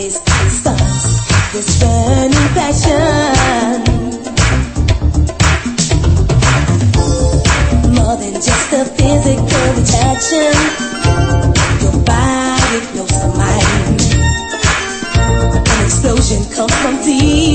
always starts this burning passion. More than just a physical attraction. Your body knows the mind. An explosion comes from deep